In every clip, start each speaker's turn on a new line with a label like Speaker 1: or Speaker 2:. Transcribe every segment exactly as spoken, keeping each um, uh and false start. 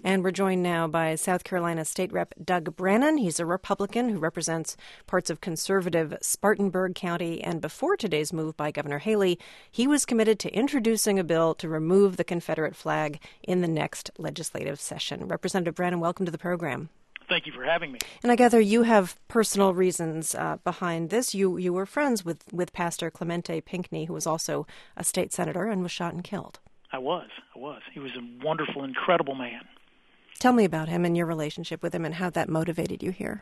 Speaker 1: And we're joined now by South Carolina State Rep Doug Brannon. He's a Republican who represents parts of conservative Spartanburg County. And before today's move by Governor Haley, he was committed to introducing a bill to remove the Confederate flag in the next legislative session. Representative Brannon, welcome to the program.
Speaker 2: Thank you for having me.
Speaker 1: And I gather you have personal reasons uh, behind this. You you were friends with, with Pastor Clemente Pinckney, who was also a state senator and was shot and killed.
Speaker 2: I was. I was. He was a wonderful, incredible man.
Speaker 1: Tell me about him and your relationship with him and how that motivated you here.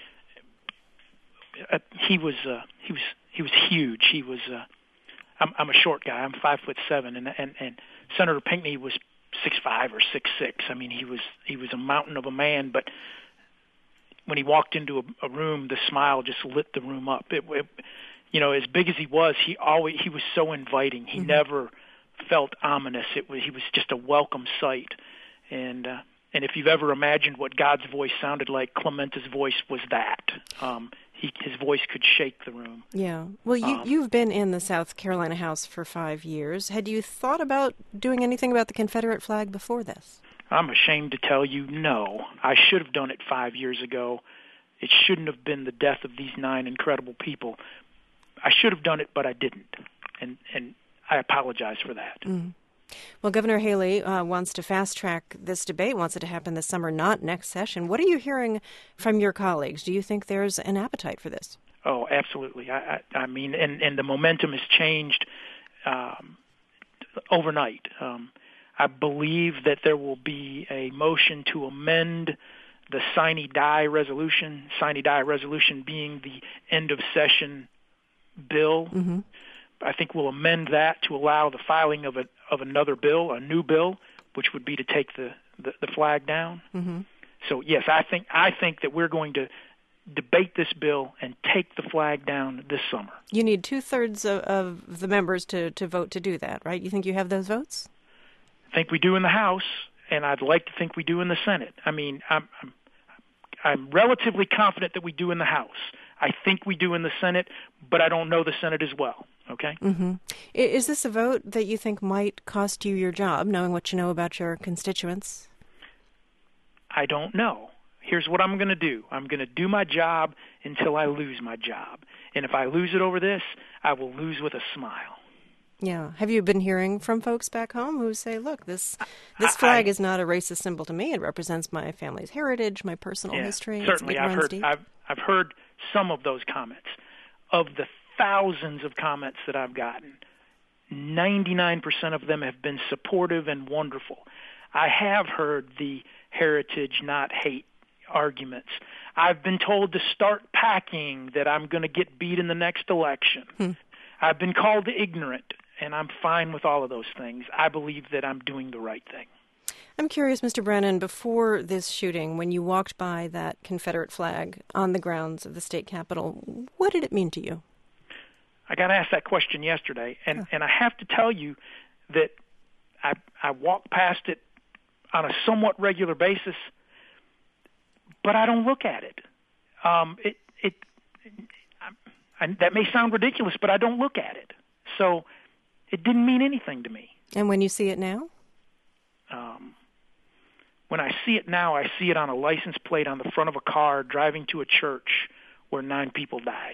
Speaker 2: Uh, he was. Uh, he was. He was huge. He was. Uh, I'm, I'm a short guy. I'm five foot seven, and and and Senator Pinckney was six five or six six. I mean, he was he was a mountain of a man, but when he walked into a, a room, the smile just lit the room up. It, it, you know, as big as he was, he always he was so inviting. He mm-hmm. never felt ominous. It was he was just a welcome sight. And uh, and if you've ever imagined what God's voice sounded like, Clemente's voice was that. Um, he, his voice could shake the room.
Speaker 1: Yeah. Well, you,
Speaker 2: um,
Speaker 1: you've been in the South Carolina House for five years. Had you thought about doing anything about the Confederate flag before this?
Speaker 2: I'm ashamed to tell you, no. I should have done it five years ago. It shouldn't have been the death of these nine incredible people. I should have done it, but I didn't, and and I apologize for that.
Speaker 1: Mm. Well, Governor Haley uh, wants to fast-track this debate, wants it to happen this summer, not next session. What are you hearing from your colleagues? Do you think there's an appetite for this?
Speaker 2: Oh, absolutely. I, I, I mean, and, and the momentum has changed um, overnight. Um I believe that there will be a motion to amend the sine die resolution, sine die resolution being the end of session bill.
Speaker 1: Mm-hmm.
Speaker 2: I think we'll amend that to allow the filing of a of another bill, a new bill, which would be to take the, the, the flag down.
Speaker 1: Mm-hmm.
Speaker 2: So yes, I think I think that we're going to debate this bill and take the flag down this summer.
Speaker 1: You need two-thirds of, of the members to, to vote to do that, right? You think you have those votes?
Speaker 2: I think we do in the House, and I'd like to think we do in the Senate. I mean, I'm, I'm I'm relatively confident that we do in the House. I think we do in the Senate, but I don't know the Senate as well, okay?
Speaker 1: Mm-hmm. Is this a vote that you think might cost you your job, knowing what you know about your constituents?
Speaker 2: I don't know. Here's what I'm going to do. I'm going to do my job until I lose my job. And if I lose it over this, I will lose with a smile.
Speaker 1: Yeah. Have you been hearing from folks back home who say, look, this this flag
Speaker 2: I,
Speaker 1: is not a racist symbol to me. It represents my family's heritage, my personal
Speaker 2: yeah,
Speaker 1: history.
Speaker 2: Certainly.
Speaker 1: It
Speaker 2: I've
Speaker 1: runs
Speaker 2: heard
Speaker 1: deep.
Speaker 2: I've I've heard some of those comments. Of the thousands of comments that I've gotten, ninety-nine percent of them have been supportive and wonderful. I have heard the heritage, not hate arguments. I've been told to start packing, that I'm going to get beat in the next election.
Speaker 1: Hmm.
Speaker 2: I've been called ignorant. And I'm fine with all of those things. I believe that I'm doing the right thing.
Speaker 1: I'm curious, Mister Brannon, before this shooting, when you walked by that Confederate flag on the grounds of the state capitol, what did it mean to you?
Speaker 2: I got asked that question yesterday, and, oh. and I have to tell you that I, I walk past it on a somewhat regular basis, but I don't look at it. Um, it, it, it I, I, that may sound ridiculous, but I don't look at it. So it didn't mean anything to me.
Speaker 1: And when you see it now?
Speaker 2: Um, when I see it now, I see it on a license plate on the front of a car driving to a church where nine people died.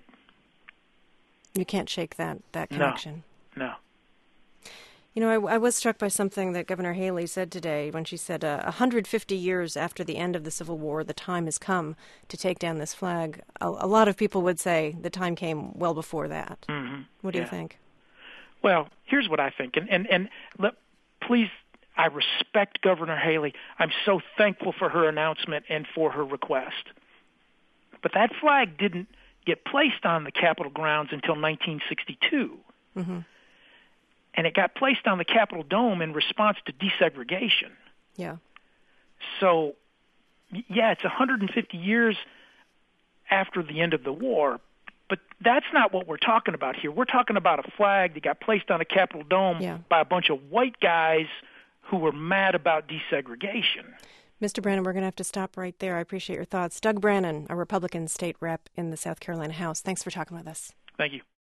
Speaker 1: You can't shake that, that connection.
Speaker 2: No, no.
Speaker 1: You know, I, I was struck by something that Governor Haley said today when she said uh, one hundred fifty years after the end of the Civil War, the time has come to take down this flag. A, a lot of people would say the time came well before that.
Speaker 2: Mm-hmm.
Speaker 1: What do
Speaker 2: yeah.
Speaker 1: you think?
Speaker 2: Well, here's what I think, and and, and let, please, I respect Governor Haley. I'm so thankful for her announcement and for her request. But that flag didn't get placed on the Capitol grounds until nineteen sixty-two.
Speaker 1: Mm-hmm.
Speaker 2: And it got placed on the Capitol Dome in response to desegregation.
Speaker 1: Yeah.
Speaker 2: So, yeah, it's one hundred fifty years after the end of the war, but that's not what we're talking about here. We're talking about a flag that got placed on a Capitol Dome
Speaker 1: yeah.
Speaker 2: by a bunch of white guys who were mad about desegregation.
Speaker 1: Mister Brannon, we're going to have to stop right there. I appreciate your thoughts. Doug Brannon, a Republican state rep in the South Carolina House. Thanks for talking with us.
Speaker 2: Thank you.